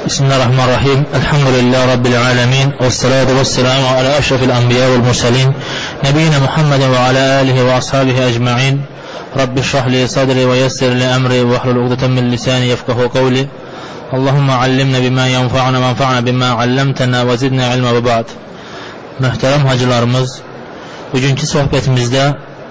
Bismillahirrahmanirrahim. Elhamdülillahi Rabbil alemin. Vessalatu vesselamu ala eşrefil enbiya vel mursalin. Nebiyyina Muhammedin ve ala alihi ve ashabihi ecma'in. Rabbi şrahli sadri ve yessir li emri ve hlul ugdeten min lisani yefkahu kavli. Allahümme allimna bima yenfa'una venfa'na bima allamtana ve zidna ilma ve ba'd. Muhterem hacılarımız, bugünkü sohbetimizde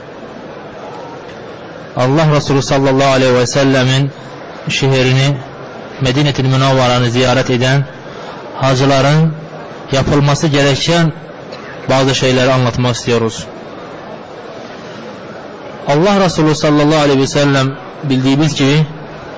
Allah Resulü sallallahu aleyhi ve sellemin şehrini Medine-i Münevvere'ni ziyaret eden hacıların yapılması gereken bazı şeyleri anlatmak istiyoruz. Allah Resulü sallallahu aleyhi ve sellem bildiğimiz gibi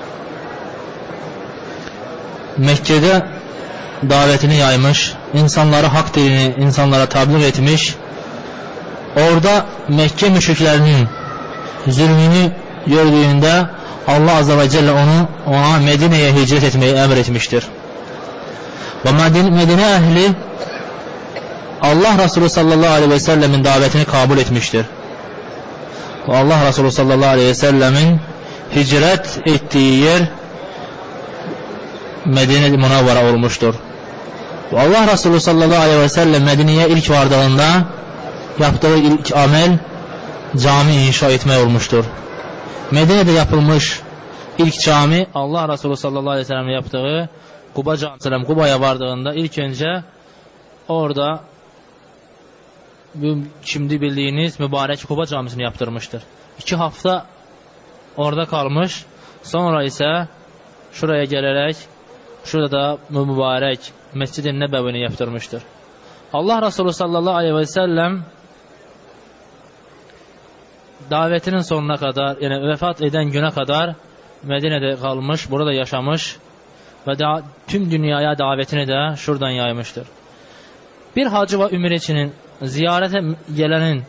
Mekke'de davetini yaymış, insanları hak dinini insanlara tebliğ etmiş. Orada Mekke müşriklerinin zulmünü gördüğünde Allah Azze ve Celle ona Medine'ye hicret etmeyi emretmiştir. Ve Medine ehli Allah Resulü sallallahu aleyhi ve sellemin davetini kabul etmiştir. Ve Allah Resulü sallallahu aleyhi ve sellemin hicret ettiği yer Medine-i Münevvere olmuştur. Ve Allah Resulü sallallahu aleyhi ve sellem Medine'ye ilk vardığında yaptığı ilk amel cami inşa etmek olmuştur. Medine'de yapılmış ilk cami Allah Resulü sallallahu aleyhi ve sellem yaptığı Kuba Camisi. Kuba'ya vardığında ilk önce orada şimdi bildiğiniz mübarek Kuba Camisi'ni yaptırmıştır. 2 hafta orada kalmış. Sonra ise şuraya gelerek şurada da mübarek Mescid-i Nebevi'ni yaptırmıştır. Allah Resulü sallallahu aleyhi ve sellem davetinin sonuna kadar, yani vefat eden güne kadar Medine'de kalmış, burada yaşamış ve tüm dünyaya davetini de şuradan yaymıştır. Bir hacı ve ümretçinin ziyarete gelenin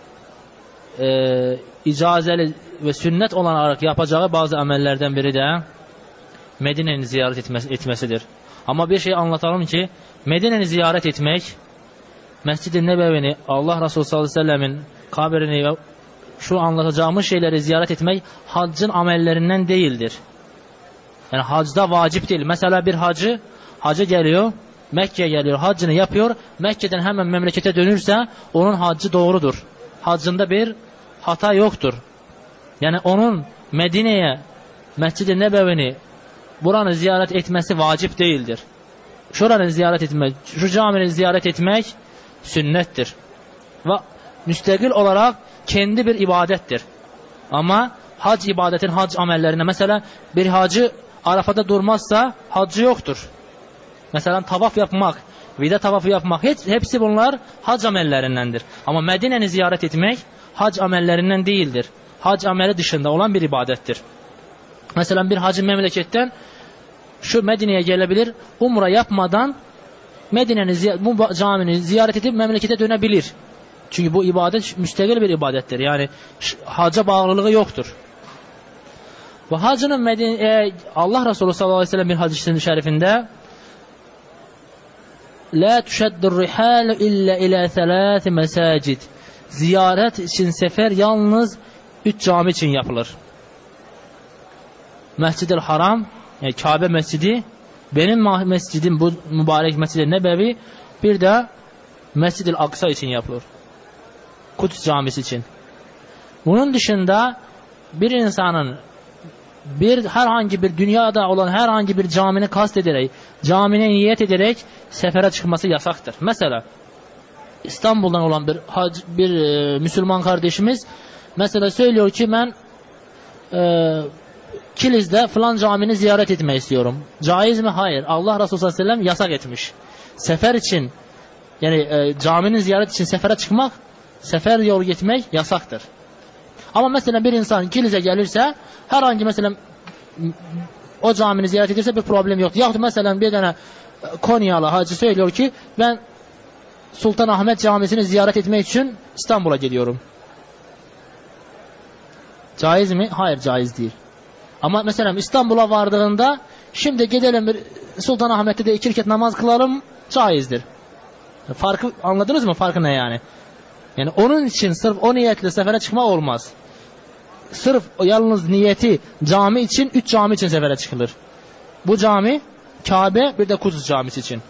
icazeli ve sünnet olarak yapacağı bazı amellerden biri de Medine'ni ziyaret etmesidir. Ama bir şey anlatalım ki Medine'ni ziyaret etmek, Mescid-i Nebevi'ni, Allah Resulü sallallahu aleyhi ve sellemin kabrini ve şu anlatacağımız şeyleri ziyaret etmek haccın amellerinden değildir. Yani hacda vacip değil. Mesela bir hacı geliyor, Mekke'ye geliyor, haccını yapıyor, Mekke'den hemen memlekete dönürse onun haccı doğrudur. Haccında bir hata yoktur. Yani onun Medine'ye, Mescid-i Nebevi'ni, buranı ziyaret etmesi vacip değildir. Şuranı ziyaret etmek, şu camini ziyaret etmek sünnettir. Ve müstakil olarak kendi bir ibadettir. Ama hac ibadetin hac amellerine, mesela bir hacı Arafat'ta durmazsa haccı yoktur. Mesela tavaf yapmak, vida tavafı yapmak, hepsi bunlar hac amellerindendir. Ama Medine'ni ziyaret etmek hac amellerinden değildir. Hac ameli dışında olan bir ibadettir. Mesela bir hacı memleketten şu Medine'ye gelebilir, umre yapmadan Medine'nin bu camini ziyaret edip memlekete dönebilir. Çünkü bu ibadet müstakil bir ibadettir. Yani hacca bağlılığı yoktur. Ve hacının Allah Resulü sallallahu aleyhi ve sellem bir hadis-i şerifinde la tuşeddur rihal illa ila 3 mesacid. Ziyaret için sefer yalnız 3 cami için yapılır. Mescid-i Haram, yani Kabe Mescidi, benim mescidim bu mübarek Mescid-i Nebevi, bir de Mescid-i Aksa için yapılır. Kuds Camisi için. Bunun dışında bir insanın herhangi bir dünyada olan herhangi bir camini kast ederek, camine niyet ederek sefere çıkması yasaktır. Mesela İstanbul'dan olan bir Müslüman kardeşimiz mesela söylüyor ki ben Kiliz'de falan camini ziyaret etmek istiyorum. Caiz mi? Hayır. Allah Resulü sallallahu aleyhi ve sellem yasak etmiş. Sefer için, yani caminin ziyaret için sefere çıkmak, sefer yolu gitmek yasaktır. Ama mesela bir insan Kiliz'e gelirse, herhangi mesela o camini ziyaret edirse bir problem yok. Yahut mesela bir tane Konyalı hacı söylüyor ki ben Sultanahmet Camisi'ni ziyaret etmek için İstanbul'a gidiyorum. Caiz mi? Hayır, caiz değil. Ama mesela İstanbul'a vardığında şimdi gidelim bir Sultanahmet'te de 2 rekat namaz kılalım, caizdir. Farkı anladınız mı? Farkı ne yani? Yani onun için sırf o niyetle sefere çıkma olmaz. Sırf yalnız niyeti cami için, 3 cami için sefere çıkılır. Bu cami Kabe, bir de Kudüs camisi için.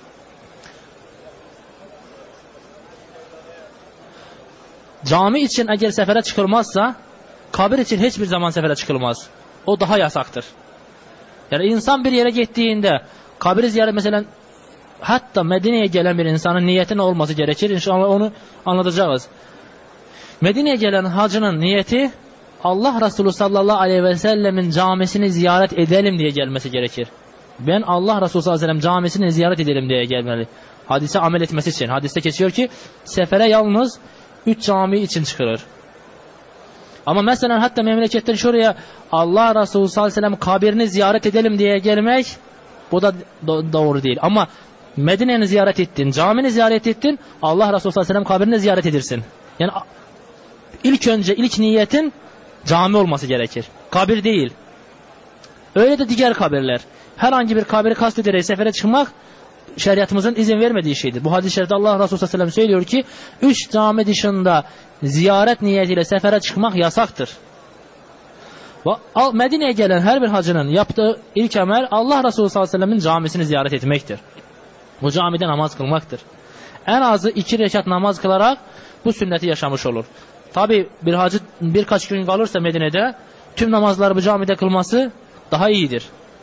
Cami için eğer sefere çıkılmazsa, kabir için hiçbir zaman sefere çıkılmaz. O daha yasaktır. Yani insan bir yere gittiğinde, kabri ziyaret mesela, hatta Medine'ye gelen bir insanın niyeti ne olması gerekir? İnşallah onu anlatacağız. Medine'ye gelen hacının niyeti, Allah Resulü sallallahu aleyhi ve sellemin camisini ziyaret edelim diye gelmesi gerekir. Ben Allah Resulü sallallahu aleyhi ve sellem camisini ziyaret edelim diye gelmeli. Hadise amel etmesi için. Hadiste geçiyor ki, sefere yalnız 3 cami için çıkılır. Ama mesela hatta memleketten şuraya Allah Resulü sallallahu aleyhi ve sellem kabirini ziyaret edelim diye gelmek, bu da doğru değil. Ama Medine'ni ziyaret ettin, camini ziyaret ettin, Allah Resulü sallallahu aleyhi ve sellem kabirini ziyaret edirsin. Yani ilk niyetin cami olması gerekir. Kabir değil. Öyle de diğer kabirler. Herhangi bir kabiri kastederek sefere çıkmak şeriatımızın izin vermediği şeydir. Bu hadis-i şerifte Allah Resulü sallallahu aleyhi ve sellem söylüyor ki 3 cami dışında ziyaret niyetiyle sefere çıkmak yasaktır. Medine'ye gelen her bir hacının yaptığı ilk emel Allah Resulü sallallahu aleyhi ve sellemin camisini ziyaret etmektir. Bu camide namaz kılmaktır. En azı 2 rekat namaz kılarak bu sünneti yaşamış olur. Tabi bir hacı birkaç gün kalırsa Medine'de tüm namazları bu camide kılması daha iyidir.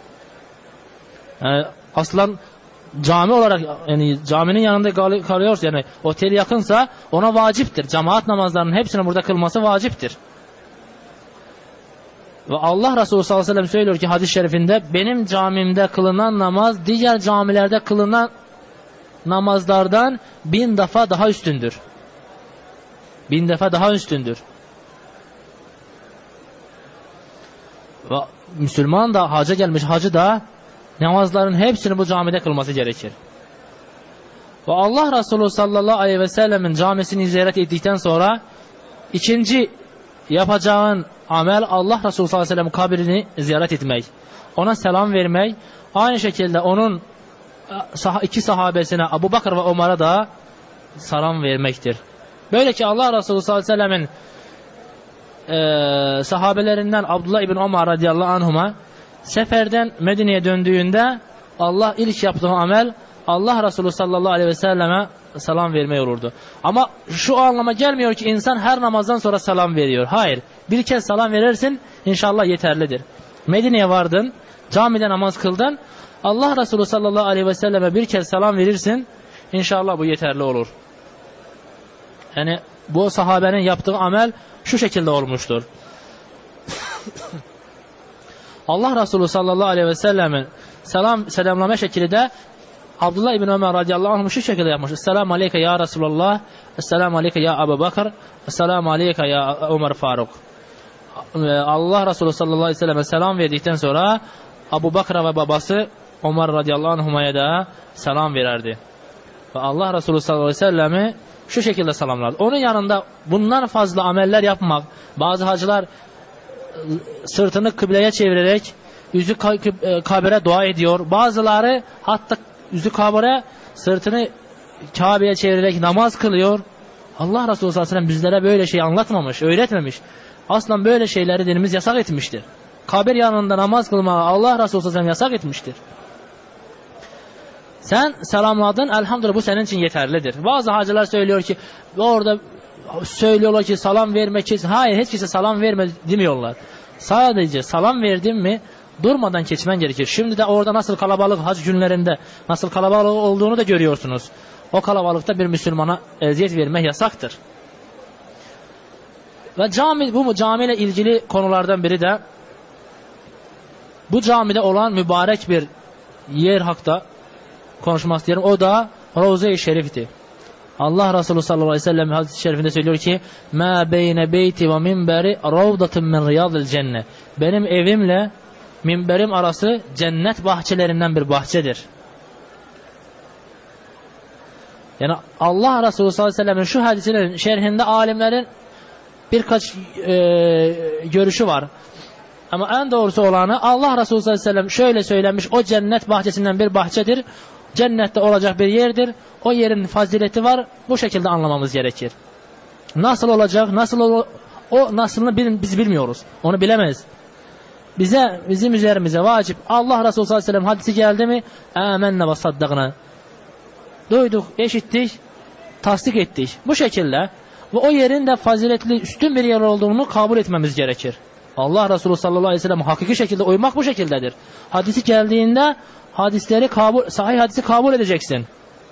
Aslan cami olarak, yani caminin yanında kalıyorsa, yani otel yakınsa ona vaciptir. Cemaat namazlarının hepsini burada kılması vaciptir. Ve Allah Resulü sallallahu aleyhi ve sellem söylüyor ki hadis-i şerifinde, benim camimde kılınan namaz diğer camilerde kılınan namazlardan 1000 defa daha üstündür. 1000 defa daha üstündür. Ve Müslüman da, hacca gelmiş hacı da namazların hepsini bu camide kılması gerekir. Ve Allah Resulü sallallahu aleyhi ve sellemin camisini ziyaret ettikten sonra ikinci yapacağın amel Allah Resulü sallallahu aleyhi ve sellem kabrini ziyaret etmek. Ona selam vermek. Aynı şekilde onun 2 sahabesine, Abu Bakr ve Ömer'e da selam vermektir. Böyle ki Allah Resulü sallallahu aleyhi ve sellemin sahabelerinden Abdullah ibn Ömer radıyallahu anhuma seferden Medine'ye döndüğünde Allah ilk yaptığı amel Allah Resulü sallallahu aleyhi ve selleme selam vermeye olurdu. Ama şu anlama gelmiyor ki insan her namazdan sonra selam veriyor. Hayır. Bir kez selam verirsin, inşallah yeterlidir. Medine'ye vardın, camide namaz kıldın, Allah Resulü sallallahu aleyhi ve selleme bir kez selam verirsin, inşallah bu yeterli olur. Yani bu sahabenin yaptığı amel şu şekilde olmuştur. Allah Resulü sallallahu aleyhi ve sellemin selamlama şekli de Abdullah ibn Ömer radıyallahu anh şu şekilde yapmış. Esselamu aleyke ya Resulallah, esselamu aleyke ya Abu Bakr, esselamu aleyke ya Ömer Faruk. Allah Resulü sallallahu aleyhi ve selleme selam verdikten sonra Abu Bakr ve babası Ömer radıyallahu anhuma'ya da selam verirdi. Ve Allah Resulü sallallahu aleyhi ve sellemi şu şekilde selamlardı. Onun yanında bundan fazla ameller yapmak, bazı hacılar sırtını kıbleye çevirerek yüzü kabire dua ediyor. Bazıları hatta yüzü kabire, sırtını Kabe'ye çevirerek namaz kılıyor. Allah Resulü sallallahu aleyhi ve sellem bizlere böyle şey anlatmamış, öğretmemiş. Aslan böyle şeyleri dinimiz yasak etmiştir. Kabir yanında namaz kılmayı Allah Resulü sallallahu aleyhi ve sellem yasak etmiştir. Sen selamladın, elhamdülillah bu senin için yeterlidir. Bazı hacılar söylüyor ki, orada söylüyorlar ki selam verme kesin. Hayır, hiç kimse selam verme demiyorlar. Sadece selam verdin mi durmadan geçmen gerekir. Şimdi de orada nasıl kalabalık, hac günlerinde nasıl kalabalık olduğunu da görüyorsunuz. O kalabalıkta bir Müslümana eziyet vermek yasaktır. Ve bu camiyle ilgili konulardan biri de bu camide olan mübarek bir yer hakta konuşmak istiyorum. O da Ravza-i Şerif'ti. Allah Resulü sallallahu aleyhi ve sellem hadis-i şerifinde söylüyor ki مَا بَيْنَ بَيْتِ وَمِنْبَرِ رَوْضَةٌ مِنْ رِيَاضِ الْجَنَّةِ benim evimle minberim arası cennet bahçelerinden bir bahçedir. Yani Allah Resulü sallallahu aleyhi ve sellem'in şu hadisinin şerhinde alimlerin birkaç görüşü var. Ama en doğrusu olanı Allah Resulü sallallahu aleyhi ve sellem şöyle söylemiş: o cennet bahçesinden bir bahçedir. Cennette olacak bir yerdir. O yerin fazileti var. Bu şekilde anlamamız gerekir. Nasıl olacak? O nasılını biz bilmiyoruz. Onu bilemeyiz. bizim üzerimize vacip. Allah Resulü sallallahu aleyhi ve sellem hadisi geldi mi? Âmenne ve saddakna. Duyduk, eşittik, tasdik ettik. Bu şekilde ve o yerin de faziletli, üstün bir yer olduğunu kabul etmemiz gerekir. Allah Resulü sallallahu aleyhi ve sellem hakiki şekilde uymak bu şekildedir. Hadisi geldiğinde sahih hadisi kabul edeceksin.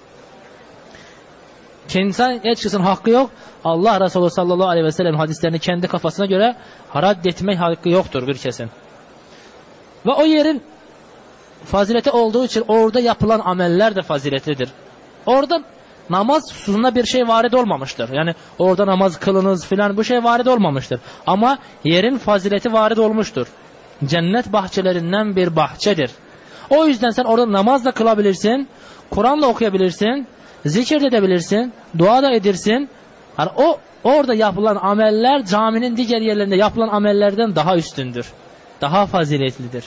İnsan hiçbir hakkı yok. Allah Resulü sallallahu aleyhi ve sellem hadislerini kendi kafasına göre reddetmek hakkı yoktur bir kesin. Ve o yerin fazileti olduğu için orada yapılan ameller de faziletlidir. Orada namaz hususunda bir şey varid olmamıştır. Yani orada namaz kılınız filan bu şey varid olmamıştır. Ama yerin fazileti varid olmuştur. Cennet bahçelerinden bir bahçedir. O yüzden sen orada namaz da kılabilirsin, Kur'an'la okuyabilirsin, zikir edebilirsin, dua da edirsin. Yani orada yapılan ameller caminin diğer yerlerinde yapılan amellerden daha üstündür. Daha faziletlidir.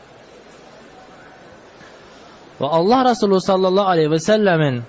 Ve Allah Resulü sallallahu aleyhi ve sellemin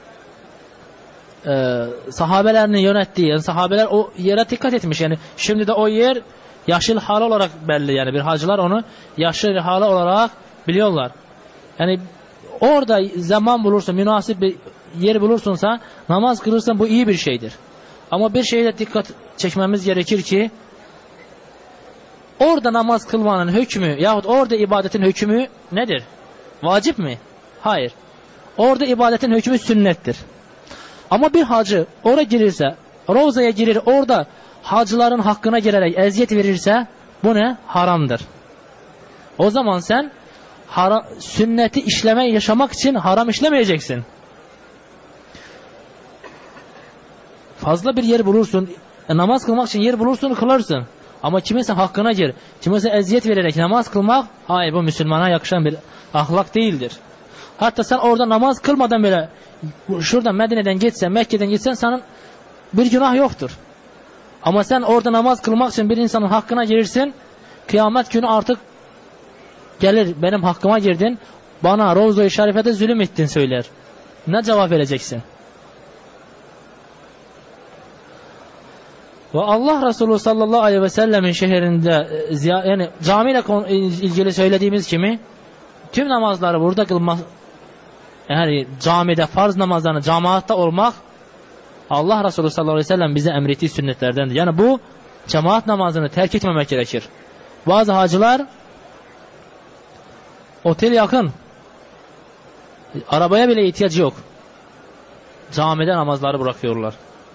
sahabelerini yönettiği, yani sahabeler o yere dikkat etmiş. Yani şimdi de o yer yaşıl hal olarak belli. Yani bir hacılar onu yaşıl hal olarak biliyorlar. Yani orada zaman bulursun, münasip bir yer bulursunsa, namaz kılırsan bu iyi bir şeydir. Ama bir şeye de dikkat çekmemiz gerekir ki orada namaz kılmanın hükmü yahut orada ibadetin hükmü nedir? Vacip mi? Hayır. Orada ibadetin hükmü sünnettir. Ama bir hacı oraya girirse, Ravza'ya girir, orada hacıların hakkına girerek eziyet verirse bu ne? Haramdır. O zaman sen sünneti yaşamak için haram işlemeyeceksin. Fazla bir yer bulursun, namaz kılmak için yer bulursun, kılarsın. Ama kimse hakkına gir, kimse eziyet vererek namaz kılmak, hayır, bu Müslümana yakışan bir ahlak değildir. Hatta sen orada namaz kılmadan bile şuradan Medine'den geçsen, Mekke'den geçsen senin bir günah yoktur. Ama sen orada namaz kılmak için bir insanın hakkına girirsin, kıyamet günü artık gelir, benim hakkıma girdin, bana Ravza-i Şerife'de zulüm ettin söyler. Ne cevap vereceksin? Ve Allah Resulü sallallahu aleyhi ve sellemin şehrinde yani camiyle ilgili söylediğimiz kimi tüm namazları burada kılmak, yani camide farz namazlarını cemaatta olmak Allah Resulü sallallahu aleyhi ve sellem bize emrettiği sünnetlerdendir. Yani bu cemaat namazını terk etmemek gerekir. Bazı hacılar otel yakın, arabaya bile ihtiyacı yok, camide namazları bırakıyorlar.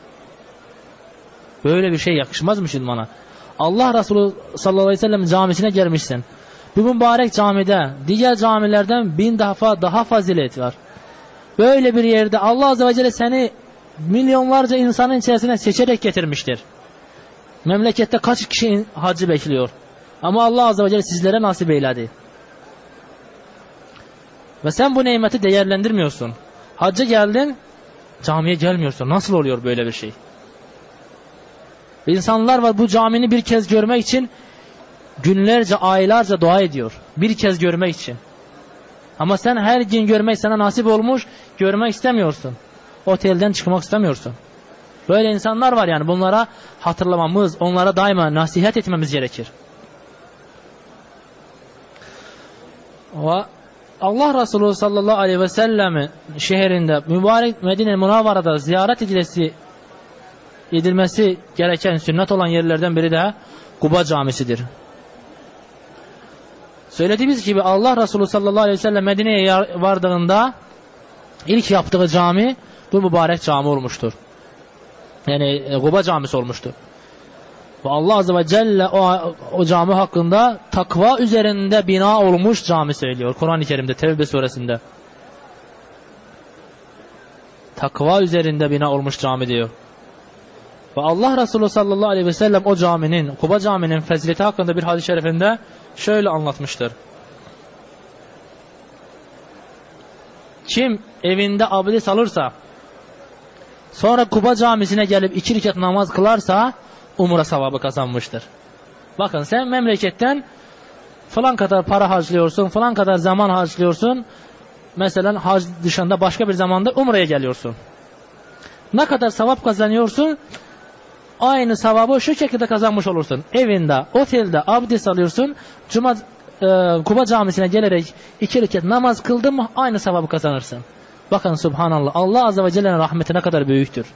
Böyle bir şey yakışmaz Müslümana. Allah Resulü sallallahu aleyhi ve sellem camisine gelmişsin. Bu mübarek camide diğer camilerden 1000 defa daha fazilet var. Böyle bir yerde Allah azze ve celle seni milyonlarca insanın içerisine seçerek getirmiştir. Memlekette kaç kişi hacı bekliyor. Ama Allah azze ve celle sizlere nasip eyledi. Ve sen bu nimeti değerlendirmiyorsun. Hacca geldin, camiye gelmiyorsun. Nasıl oluyor böyle bir şey? İnsanlar var, bu camini bir kez görmek için günlerce, aylarca dua ediyor. Bir kez görmek için. Ama sen her gün görmek sana nasip olmuş, görmek istemiyorsun. Otelden çıkmak istemiyorsun. Böyle insanlar var, yani bunlara hatırlamamız, onlara daima nasihat etmemiz gerekir. Ve Allah Resulü sallallahu aleyhi ve sellem'in şehrinde, mübarek Medine-i Münavvara'da ziyaret edilmesi gereken sünnet olan yerlerden biri de Kuba Camisi'dir. Söylediğimiz gibi Allah Resulü sallallahu aleyhi ve sellem Medine'ye vardığında ilk yaptığı cami bu mübarek cami olmuştur. Yani Kuba Camisi olmuştur. Ve Allah azze ve celle o cami hakkında takva üzerinde bina olmuş cami söylüyor Kur'an-ı Kerim'de, Tevbe suresinde. Takva üzerinde bina olmuş cami diyor. Ve Allah Resulü sallallahu aleyhi ve sellem o caminin, Kuba Camii'nin fezileti hakkında bir hadis-i şerifinde şöyle anlatmıştır. Kim evinde abdest alırsa, sonra Kuba Camisi'ne gelip 2 rekat namaz kılarsa umre sevabı kazanmıştır. Bakın, sen memleketten falan kadar para harcıyorsun, falan kadar zaman harcıyorsun. Mesela hac dışında başka bir zamanda umreye geliyorsun. Ne kadar sevap kazanıyorsun? aynı savabı şu şekilde kazanmış olursun. Evinde, otelde abdest alıyorsun. Kuba camisine gelerek 2 rekat namaz kıldın mı aynı sevabı kazanırsın. Bakın subhanallah. Allah azze ve celle'nin rahmeti ne kadar büyüktür.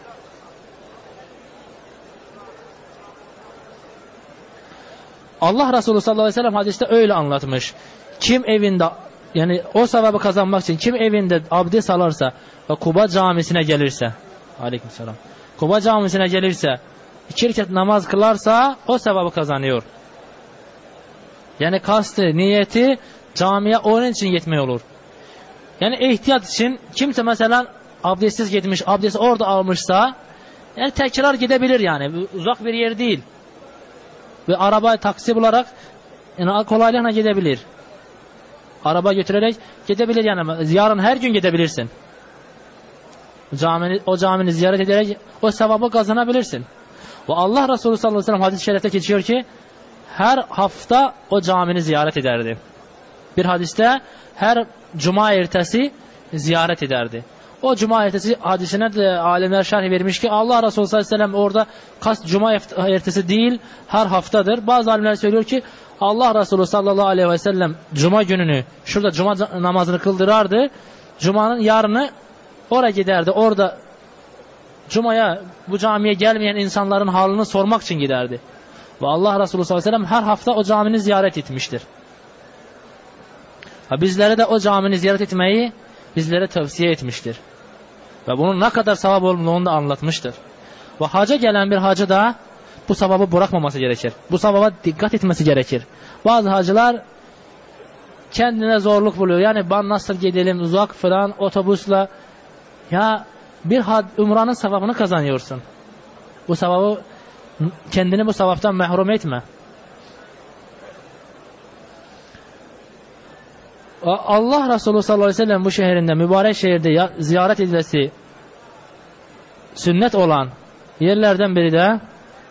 Allah Resulü sallallahu aleyhi ve sellem hadiste öyle anlatmış. Kim evinde, yani o sevabı kazanmak için kim evinde abdest alırsa ve Kuba camisine gelirse, aleykümselam, Kuba camisine gelirse 2 rekat namaz kılarsa o sevabı kazanıyor. Yani kastı, niyeti camiye onun için gitmeye olur. Yani ihtiyat için kimse mesela abdestsiz gitmiş, abdesti orada almışsa yani tekrar gidebilir yani. Uzak bir yer değil. Ve araba taksi bularak yani kolaylıkla gidebilir. Araba götürerek gidebilir yani. Yarın her gün gidebilirsin. O camini ziyaret ederek o sevabı kazanabilirsin. Ve Allah Resulü sallallahu aleyhi ve sellem hadis-i şerifte geçiyor ki her hafta o camini ziyaret ederdi. Bir hadiste her cuma ertesi ziyaret ederdi. O cuma ertesi hadisine de alimler şerh vermiş ki Allah Resulü sallallahu aleyhi ve sellem orada kast cuma ertesi değil her haftadır. Bazı alimler söylüyor ki Allah Resulü sallallahu aleyhi ve sellem cuma gününü şurada cuma namazını kıldırardı. Cumanın yarını oraya giderdi. Orada cumaya bu camiye gelmeyen insanların halini sormak için giderdi. Ve Allah Resulü sallallahu aleyhi ve sellem her hafta o camini ziyaret etmiştir. Bizlere de o camini ziyaret etmeyi bizlere tavsiye etmiştir. Ve bunun ne kadar sevap olduğunu da anlatmıştır. Ve haca gelen bir hacı da bu sevabı bırakmaması gerekir. Bu sevaba dikkat etmesi gerekir. Bazı hacılar kendine zorluk buluyor. Yani ben nasıl gidelim uzak falan otobüsle. Ya bir umranın sevabını kazanıyorsun. Bu sevabı, kendini bu sevaptan mahrum etme. Allah Resulü sallallahu aleyhi ve sellem bu şehrinde, mübarek şehirde ziyaret edilmesi sünnet olan yerlerden biri de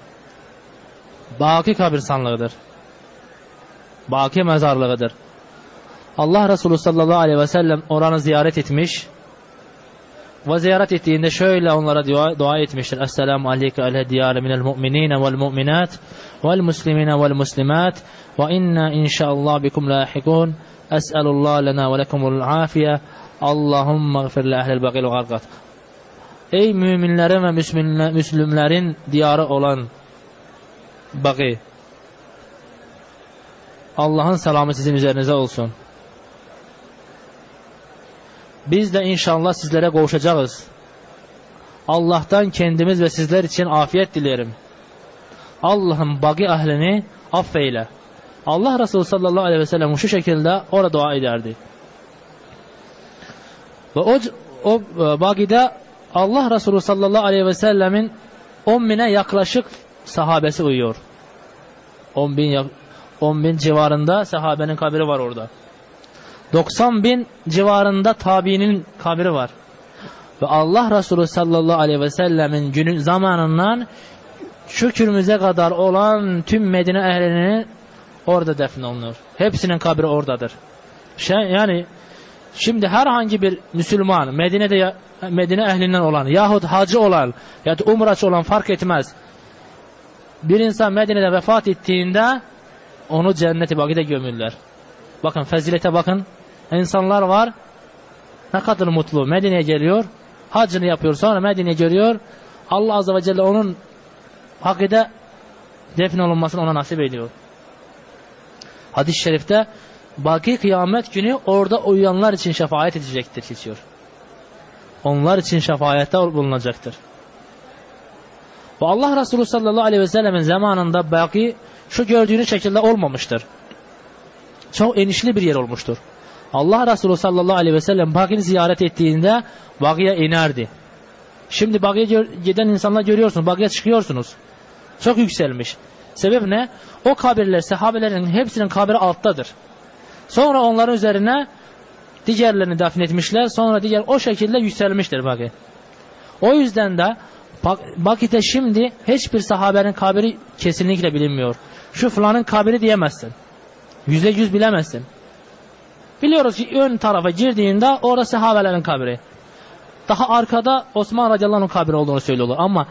Baki kabirstanlığıdır. Baki mezarlığıdır. Allah Resulü sallallahu aleyhi ve sellem oranı ziyaret etmiş ve ziyaret ettiğinde şöyle onlara dua etmiştir. Esselamu aleyke ala diyari minel mu'minine vel mu'minat vel muslimine vel muslimat ve inna inşaallah bikum lahikun. Es'elullah lena ve lekumul afiye. Allahümme gfir li ehlil baqil ve gargat. Ey müminlerin ve müslümlerin diyarı olan Baqi, Allah'ın selamı sizin üzerinize olsun. Biz de inşallah sizlere kavuşacağız. Allah'tan kendimiz ve sizler için afiyet dilerim. Allah'ın Baqi ehlini affeyle. Allah Resulü sallallahu aleyhi ve sellem şu şekilde orada dua ederdi. Ve o Baqi'de Allah Resulü sallallahu aleyhi ve sellemin 10.000'e yaklaşık sahabesi uyuyor. 10.000 civarında sahabenin kabri var orada. 90.000 civarında tabiinin kabri var. Ve Allah Resulü sallallahu aleyhi ve sellemin günün zamanından şükürümüze kadar olan tüm Medine ehlinin orada defn olunur. Hepsinin kabri oradadır. Yani şimdi herhangi bir Müslüman Medine ehlinden olan yahut hacı olan ya da umraçı olan fark etmez. Bir insan Medine'de vefat ettiğinde onu Cennet-i Baki'de gömürler. Bakın fezilete bakın. İnsanlar var ne kadar mutlu. Medine'ye geliyor. Hacını yapıyor. Sonra Medine'ye görüyor. Allah azze ve celle onun Baki'de defn olunmasını ona nasip ediyor. Hadis-i şerifte Baki kıyamet günü orada uyuyanlar için şefaat edecektir geçiyor. Onlar için şefaatte bulunacaktır. Ve Allah Resulü sallallahu aleyhi ve sellemin zamanında Baki şu gördüğünüz şekilde olmamıştır. Çok enişli bir yer olmuştur. Allah Resulü sallallahu aleyhi ve sellem Baki'ni ziyaret ettiğinde Baki'ye inerdi. Şimdi Baki'ye giden insanlar görüyorsunuz. Baki'ye çıkıyorsunuz. Çok yükselmiş. Sebep ne? O kabirler sahabelerin hepsinin kabri alttadır. Sonra onların üzerine diğerlerini defnetmişler. Sonra diğer o şekilde yükselmiştir Baki. O yüzden de Baki'de şimdi hiçbir sahabenin kabri kesinlikle bilinmiyor. Şu falanın kabri diyemezsin. %100 bilemezsin. Biliyoruz ki ön tarafa girdiğinde orası sahabelerin kabri. Daha arkada Osman radıyallahu anh'ın kabri olduğunu söylüyorlar. Ama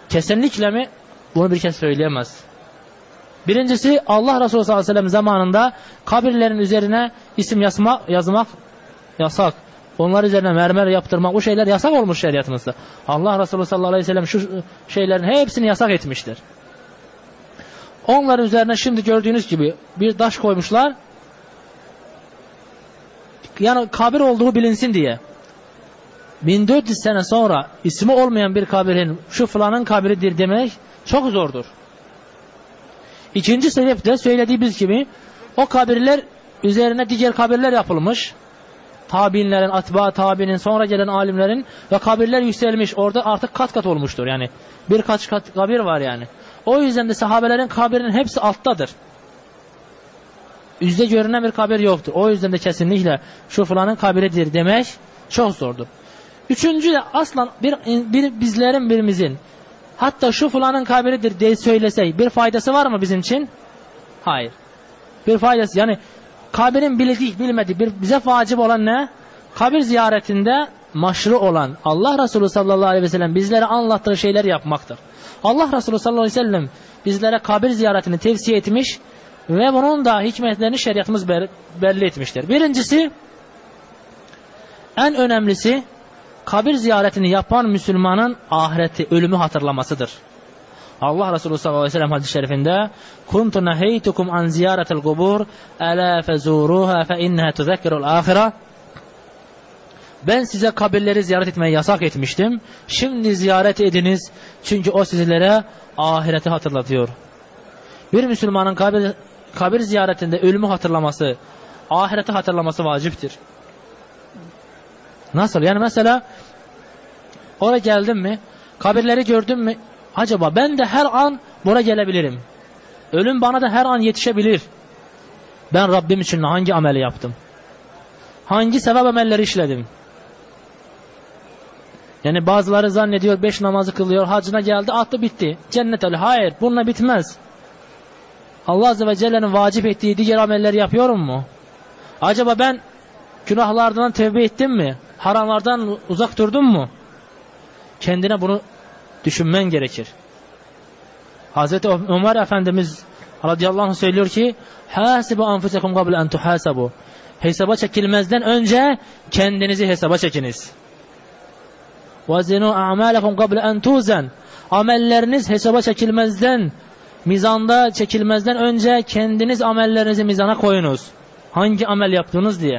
Kesinlikle mi? Bunu bir kez söyleyemez. Birincisi, Allah Resulü sallallahu aleyhi ve sellem zamanında kabirlerin üzerine isim yazmak yasak. Onlar üzerine mermer yaptırmak, bu şeyler yasak olmuş şeriatımızda. Allah Resulü sallallahu aleyhi ve sellem şu şeylerin hepsini yasak etmiştir. Onların üzerine şimdi gördüğünüz gibi bir taş koymuşlar. Yani kabir olduğu bilinsin diye. 1400 sene sonra ismi olmayan bir kabirin şu falanın kabridir demek çok zordur. İkinci sebep de söylediğimiz gibi o kabirler üzerine diğer kabirler yapılmış. Tabiinlerin, atba tabiinin, sonra gelen alimlerin ve kabirler yükselmiş. Orada artık kat kat olmuştur. Yani birkaç kat kabir var yani. O yüzden de sahabelerin kabirinin hepsi alttadır. Yüzde görünen bir kabir yoktur. O yüzden de kesinlikle şu falanın kabridir demek çok zordur. Üçüncü de aslan bizlerin birimizin hatta şu falanın kabridir diye söylesek bir faydası var mı bizim için? Hayır. Bir faydası yani kabirin bildiği bilmediği bize vacip olan ne? Kabir ziyaretinde maşru olan Allah Resulü sallallahu aleyhi ve sellem bizlere anlattığı şeyler yapmaktır. Allah Resulü sallallahu aleyhi ve sellem bizlere kabir ziyaretini tavsiye etmiş ve bunun da hikmetlerini şeriatımız belli etmiştir. Birincisi, en önemlisi kabir ziyaretini yapan Müslümanın ahireti, ölümü hatırlamasıdır. Allah Resulü sallallahu aleyhi ve sellem hadis-i şerifinde "Kuntu nahaytukum an ziyaretil kubur ala fezuruha fe innaha tuzakirul ahire." Ben size kabirleri ziyaret etmeyi yasak etmiştim. Şimdi ziyaret ediniz çünkü o sizlere ahireti hatırlatıyor. Bir Müslümanın kabir ziyaretinde ölümü hatırlaması, ahireti hatırlaması vaciptir. Nasıl? Yani mesela oraya geldim mi? Kabirleri gördüm mü? Acaba ben de her an buraya gelebilirim. Ölüm bana da her an yetişebilir. Ben Rabbim için hangi ameli yaptım? Hangi sevap amelleri işledim? Yani bazıları zannediyor 5 namazı kılıyor, hacına geldi, attı bitti. Cennet öyle. Hayır, bununla bitmez. Allah Azze ve Celle'nin vacip ettiği diğer amelleri yapıyorum mu? Acaba ben günahlardan tevbe ettim mi? Haramlardan uzak durdum mu? Kendine bunu düşünmen gerekir. Hazreti Ömer Efendimiz radıyallahu anh söylüyor ki "Hasibu anfusakum qabla en tuhasabu." Hesaba çekilmezden önce kendinizi hesaba çekiniz. "Vazinu a'malakum qabla en tuzan." Amelleriniz hesaba çekilmezden, mizanda çekilmezden önce kendiniz amellerinizi mizana koyunuz. Hangi amel yaptınız diye.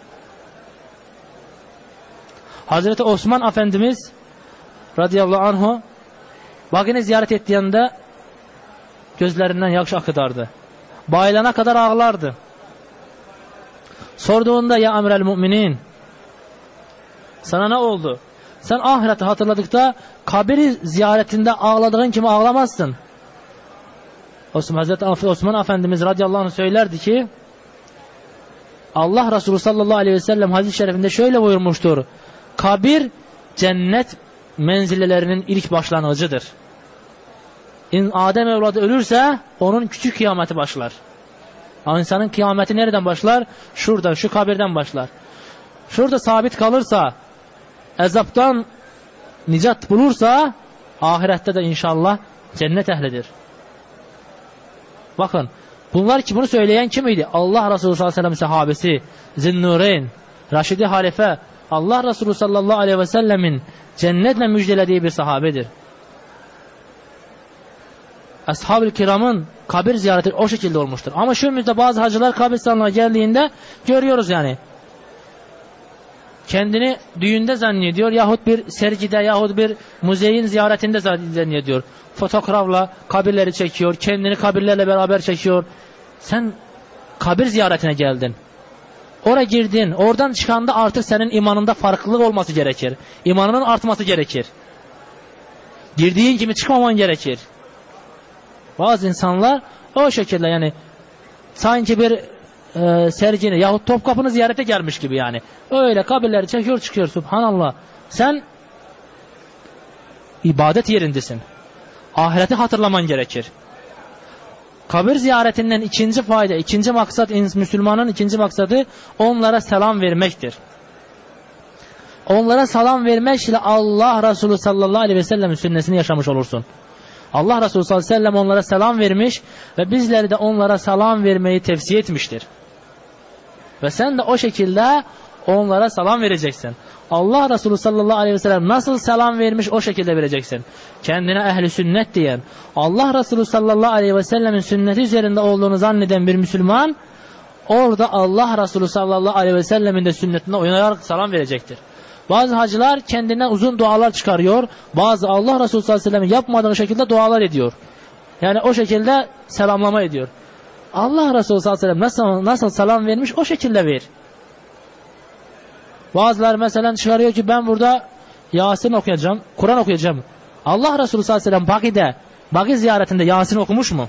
Hazreti Osman Efendimiz radıyallahu anhu vakini ziyaret ettiğinde gözlerinden yaş akıdardı. Bayılana kadar ağlardı. Sorduğunda ya emrel müminin, sana ne oldu? Sen ahireti hatırladıkta kabiri ziyaretinde ağladığın gibi ağlamazsın. Hazreti Osman Efendimiz radıyallahu anh söylerdi ki Allah Resulü sallallahu aleyhi ve sellem hadis-i şerifinde şöyle buyurmuştur: kabir cennet menzillerinin ilk başlangıcıdır. Adem evladı ölürse onun küçük kıyameti başlar. İnsanın kıyameti nereden başlar? Şuradan, şu kabirden başlar. Şurada sabit kalırsa, azaptan nicat bulursa, ahirette de inşallah cennet ehlidir. Bakın, bunlar ki bunu söyleyen kimiydi? Allah Resulü sallallahu aleyhi ve sellem sahabesi, Zinnureyn, Raşidi Halife, Allah Resulü sallallahu aleyhi ve sellemin cennetle müjdelediği bir sahabedir. Ashab-ı kiramın kabir ziyareti o şekilde olmuştur. Ama şumuzda bazı hacılar kabristanlığa geldiğinde görüyoruz yani. Kendini düğünde zannediyor yahut bir sergide yahut bir müzeyin ziyaretinde zannediyor. Fotoğrafla kabirleri çekiyor, kendini kabirlerle beraber çekiyor. Sen kabir ziyaretine geldin. Oraya girdin, oradan çıkanda artık senin imanında farklılık olması gerekir. İmanının artması gerekir. Girdiğin gibi çıkmaman gerekir. Bazı insanlar o şekilde yani sanki bir sergini yahut Topkapı'nı ziyarete gelmiş gibi yani. Öyle kabirleri çekiyor çıkıyor, subhanallah. Sen ibadet yerindesin. Ahireti hatırlaman gerekir. Kabir ziyaretinden ikinci fayda, ikinci maksat, Müslümanın ikinci maksadı onlara selam vermektir. onlara salam verməklə Allah Resulü sallallahu aleyhi ve sellemin sünnəsini yaşamış olursun. Allah Resulü sallallahu aleyhi ve sellem onlara salam vermiş və bizləri də onlara salam verməyi tövsiyə etmişdir. Və sən də o şəkildə onlara salam verəcəksən. Allah Resulü sallallahu aleyhi ve sellem nasıl salam vermiş o şəkildə verəcəksən. Kəndinə əhl-i sünnət deyən, Allah Resulü sallallahu aleyhi ve sellemin sünnəti üzərində olduğunu zann edən bir müsəlman, orada Allah Resulü sallallahu aleyhi ve sellemin də sünnətinə uyaraq salam verəcəkdir. Bazı hacılar kendinden uzun dualar çıkarıyor. Bazı Allah Resulü sallallahu aleyhi ve sellem'in yapmadığı şekilde dualar ediyor. Yani o şekilde selamlama ediyor. Allah Resulü sallallahu aleyhi ve sellem nasıl selam vermiş o şekilde ver. Bazıları mesela çıkarıyor ki ben burada Yasin okuyacağım, Kur'an okuyacağım. Allah Resulü sallallahu aleyhi ve sellem Baki ziyaretinde Yasin okumuş mu?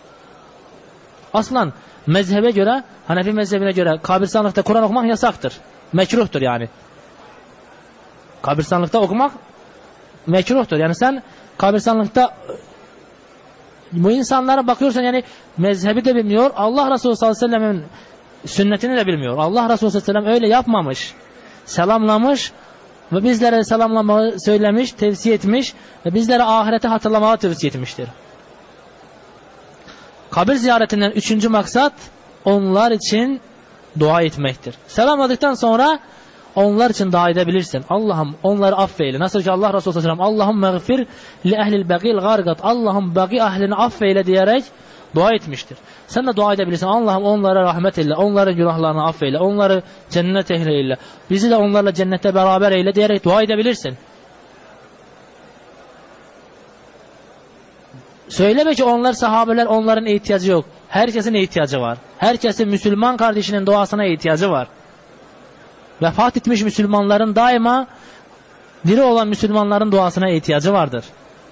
Aslan mezhebe göre, Hanefi mezhebine göre kabirstanlıkta Kur'an okumak yasaktır. Mekruhtur yani. Kabirstanlıkta okumak mekruhtur. Yani sen kabirstanlıkta bu insanlara bakıyorsan yani mezhebi de bilmiyor. Allah Resulü sallallahu aleyhi ve sellem'in sünnetini de bilmiyor. Allah Resulü sallallahu aleyhi ve sellem öyle yapmamış. Selamlamış ve bizlere selamlamayı söylemiş, tavsiye etmiş ve bizlere ahireti hatırlamaya tavsiye etmiştir. Kabir ziyaretinden 3. maksat onlar için dua etmektir. Selamladıktan sonra onlar için dua edebilirsin. Allah'ım onları affeyle. Nasıl ki Allah Resulü sallallahu aleyhi ve sellem Allah'ım mağfir li ehlil bagil gargat. Allah'ım bagi ahlini affeyle diyerek dua etmiştir. Sen de dua edebilirsin. Allah'ım onlara rahmet eyle. Onların günahlarını affeyle. Onları cennet ehleyle. Bizi de onlarla cennette beraber eyle diyerek dua edebilirsin. Söyleme ki onlar sahabeler onların ihtiyacı yok. Herkesin ihtiyacı var. Herkesin Müslüman kardeşinin duasına ihtiyacı var. Vefat etmiş Müslümanların daima diri olan Müslümanların duasına ihtiyacı vardır.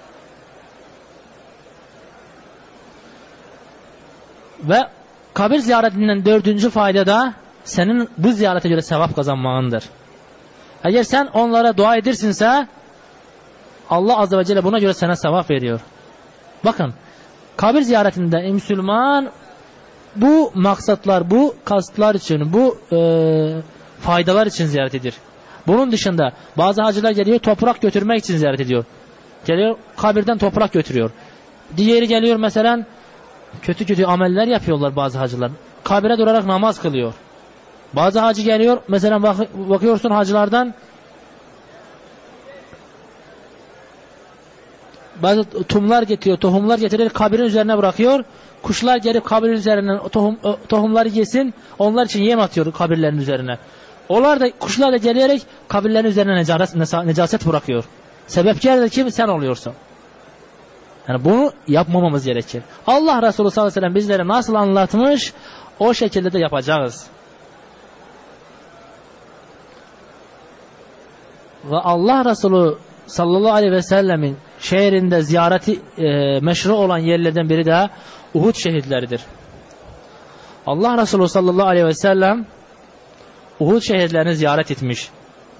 Ve kabir ziyaretinden 4. fayda da senin bu ziyarete göre sevap kazanmağındır. Eğer sen onlara dua edirsinse Allah azze ve celle buna göre sana sevap veriyor. Bakın kabir ziyaretinde Müslüman bu maksatlar, bu kastlar için, bu faydalar için ziyaret edilir. Bunun dışında bazı hacılar geliyor toprak götürmek için ziyaret ediyor. Geliyor kabirden toprak götürüyor. Diğeri geliyor mesela kötü ameller yapıyorlar bazı hacılar. Kabire durarak namaz kılıyor. Bazı hacı geliyor mesela bakıyorsun hacılardan bazı tohumlar getirir kabirin üzerine bırakıyor. Kuşlar gelip kabirin üzerinden tohumları yesin. Onlar için yem atıyor kabirlerin üzerine. Onlar da kuşlar da gelerek kabirlerin üzerine necaset bırakıyor. Sebepkar da kim? Sen oluyorsun. Yani bunu yapmamamız gerekir. Allah Resulü sallallahu aleyhi ve sellem bizlere nasıl anlatmış o şekilde de yapacağız. Ve Allah Resulü sallallahu aleyhi ve sellemin şehrinde ziyareti meşru olan yerlerden biri de Uhud şehitleridir. Allah Resulü sallallahu aleyhi ve sellem Uhud şehitlerini ziyaret etmiş.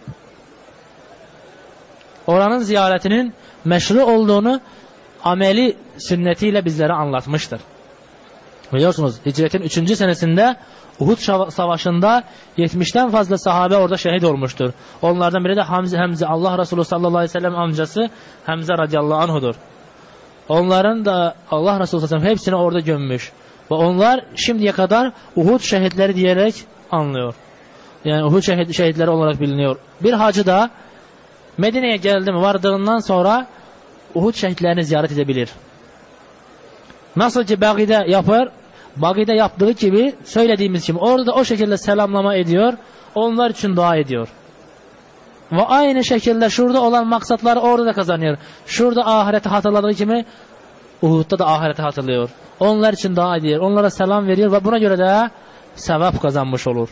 Oranın ziyaretinin meşru olduğunu ameli sünnetiyle bizlere anlatmıştır. Biliyorsunuz hicretin 3. senesinde Uhud savaşında 70'ten fazla sahabe orada şehit olmuştur. Onlardan biri de Hamze Allah Resulü sallallahu aleyhi ve sellem amcası Hamze radıyallahu anhudur. Onların da Allah Resulü sallallahu aleyhi ve sellem hepsini orada gömmüş. Ve onlar şimdiye kadar Uhud şehitleri diyerek anlıyor. Yani Uhud şehitleri olarak biliniyor. Bir hacı da Medine'ye geldi mi vardığından sonra Uhud şehitlerini ziyaret edebilir. Nasıl ki Bagi'de yapar, Bagi'de yaptığı gibi söylediğimiz gibi orada o şekilde selamlama ediyor, onlar için dua ediyor. Ve aynı şekilde şurada olan maksatları orada da kazanıyor. Şurada ahireti hatırladığı gibi Uhud'da da ahireti hatırlıyor. Onlar için dua ediyor, onlara selam veriyor ve buna göre de sevap kazanmış olur.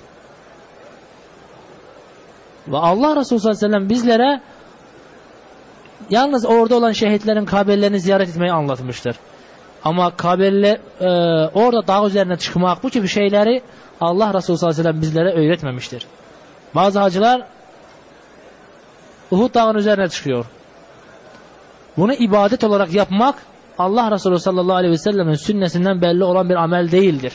Ve Allah Resulü sallallahu aleyhi ve sellem bizlere yalnız orada olan şehitlerin kabirlerini ziyaret etmeyi anlatmıştır. Ama kabirle orada dağ üzerine çıkmak bu gibi şeyleri Allah Resulü sallallahu aleyhi ve sellem bizlere öğretmemiştir. Bazı hacılar Uhud dağının üzerine çıkıyor. Bunu ibadet olarak yapmak Allah Resulü sallallahu aleyhi ve sellemin sünnesinden belli olan bir amel değildir.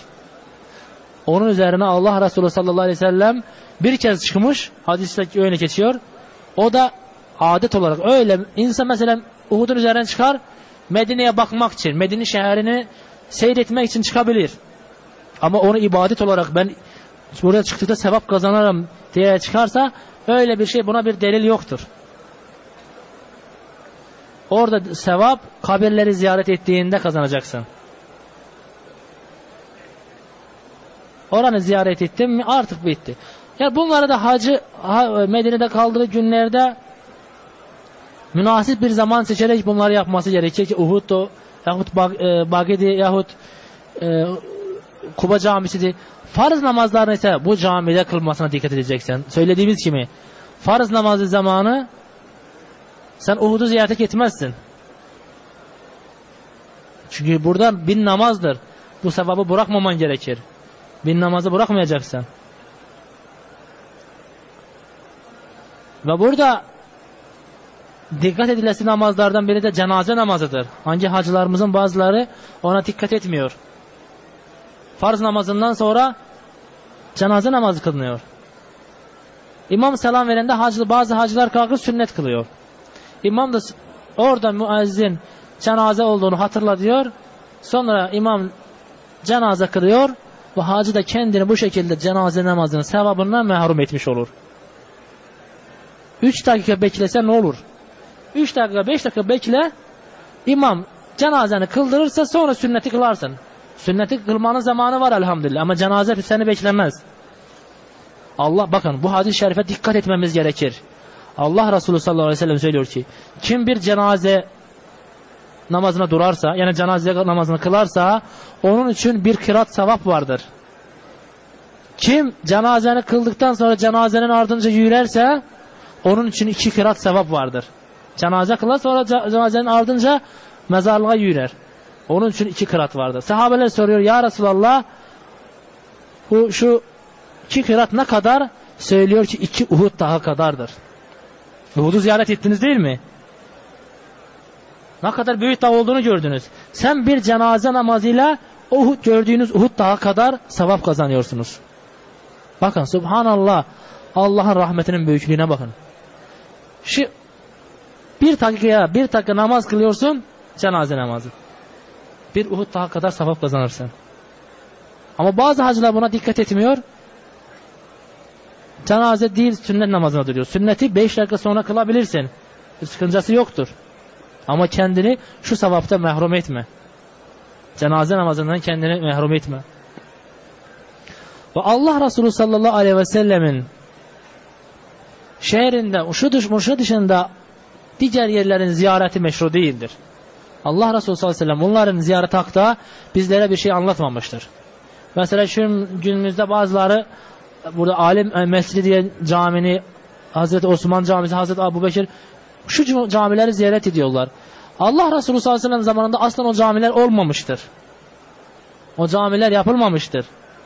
Onun üzerine Allah Resulü sallallahu aleyhi ve sellem bir kez çıkmış, hadiste öyle geçiyor. O da adet olarak öyle. İnsan mesela Uhud'un üzerinden çıkar, Medine'ye bakmak için, Medine şehrini seyretmek için çıkabilir. Ama onu ibadet olarak ben buraya çıktıkta sevap kazanırım diye çıkarsa öyle bir şey, buna bir delil yoktur. Orada sevap kabirleri ziyaret ettiğinde kazanacaksın. Oranı ziyaret ettim mi artık bitti. Yani bunları da hacı Medine'de kaldığı günlerde münasip bir zaman seçerek bunları yapması gerekir ki Uhud'da yahut Bagidi yahut Kuba camisidir. Farz namazlarını ise bu camide kılmasına dikkat edeceksin. Söylediğimiz gibi farz namazı zamanı sen Uhud'u ziyaret etmezsin. Çünkü burada 1000 namazdır. Bu sevabı bırakmaman gerekir. 1000 namazı bırakmayacaksın. Ve burada dikkat edilesi namazlardan biri de cenaze namazıdır. Hangi hacılarımızın bazıları ona dikkat etmiyor. Farz namazından sonra cenaze namazı kılınıyor. İmam selam verende bazı hacılar kalkıp sünnet kılıyor. İmam da orada müezzin cenaze olduğunu hatırla diyor. Sonra imam cenaze kılıyor ve hacı da kendini bu şekilde cenaze namazının sevabından mahrum etmiş olur. 3 dakika beklese ne olur? 3 dakika 5 dakika bekle, imam cenazeni kıldırırsa sonra sünneti kılarsın. Sünneti kılmanın zamanı var elhamdülillah ama cenaze seni beklemez. Bakın bu hadis-i şerife dikkat etmemiz gerekir. Allah Resulü sallallahu aleyhi ve sellem söylüyor ki kim bir cenaze namazına durarsa, yani cenaze namazını kılarsa onun için bir kırat sevap vardır. Kim cenazeni kıldıktan sonra cenazenin ardınca yürürse onun için 2 kırat sevap vardır. Cenaze kılar sonra cenazenin ardınca mezarlığa yürür. Onun için 2 kırat vardır. Sahabeler soruyor ya Resulallah şu 2 kırat ne kadar? Söylüyor ki 2 Uhud dağı kadardır. Uhud'u ziyaret ettiniz değil mi? Ne kadar büyük dağ olduğunu gördünüz. Sen bir cenaze namazıyla gördüğünüz Uhud dağı kadar sevap kazanıyorsunuz. Bakın subhanallah, Allah'ın rahmetinin büyüklüğüne bakın. Şu bir dakika namaz kılıyorsun, cenaze namazı. Bir Uhud dağı kadar sevap kazanırsın. Ama bazı hacılar buna dikkat etmiyor. Cenaze değil sünnet namazına duruyor. Sünneti 5 dakika sonra kılabilirsin. Bir sıkıntısı yoktur. Ama kendini şu sevapta mahrum etme. Cenaze namazından kendini mahrum etme. Ve Allah Resulü sallallahu aleyhi ve sellemin şehrinde, şu dışında diğer yerlerin ziyareti meşru değildir. Allah Resulü sallallahu aleyhi ve sellem onların ziyareti hakkında bizlere bir şey anlatmamıştır. Mesela şu günümüzde bazıları burada Alim Mescidi diye camini, Hazreti Osman Camisi, Hazreti Abu Bekir, şu camileri ziyaret ediyorlar. Allah Resulü sallallahu aleyhi ve sellem zamanında aslen o camiler olmamıştır. O camiler yapılmamıştır.